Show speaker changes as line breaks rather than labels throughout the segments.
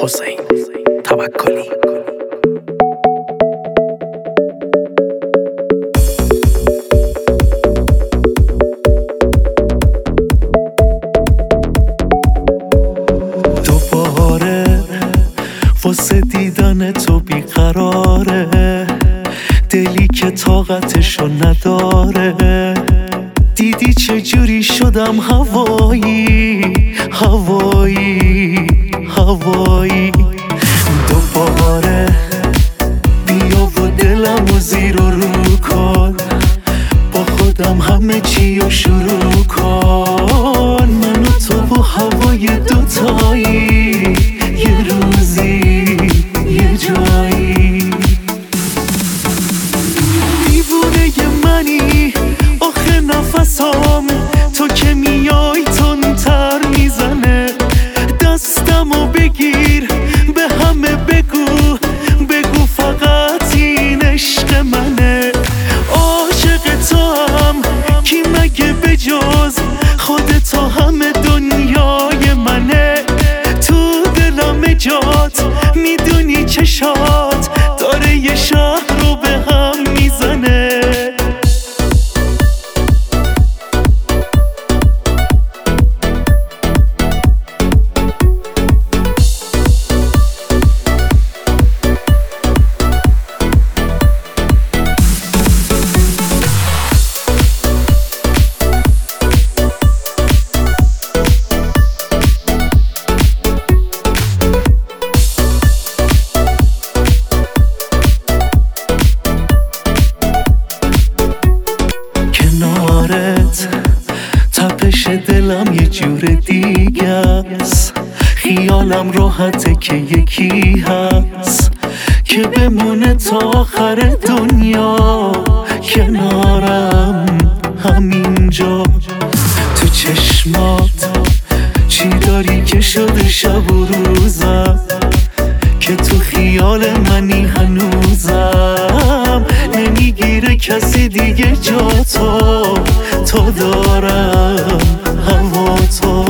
حسین توکلی. دوباره واسه دیدن تو بیقراره، دلی که طاقتشو نداره. دیدی چجوری شدم هوایی هوایی هوایی. دوباره بیا و دلمو زیر و رو کن، با خودم همه چیو شروع کن. من و تو و هوای دوتایی، یه روزی یه جایی. دیوونه منی آخه نفسام، تو که میای تندتر میزنه. دستمو بگیر به همه بگو، بگو فقط این عشق منه. عاشق تو هم کی مگه بجز خودت، همه دنیای منه. تو دلم جات میدونی چشات داره یه شهر رو به هم میزنه. تپش دلم یه جور دیگه است، خیالم راحته که یکی هست که بمونه تا آخر دنیا کنارم همینجا. تو چشمات چی داری که شده شب و روزم، که تو خیال منی هنوزم. نمیگیره کسی دیگه جا تو دارم هوا تو.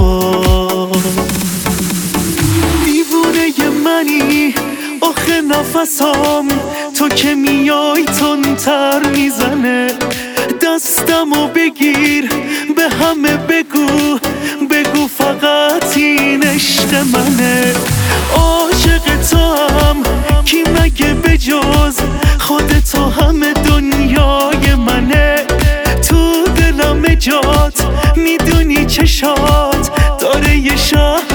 دیوونه منی آخه نفسام، تو که میای تندتر میزنه. دستمو بگیر به همه بگو، بگو فقط این عشق منه. عاشق تو هم کی مگه بجز خودت، همه دنیای منه. تو دلم جات میدونی چشات داره یه شهر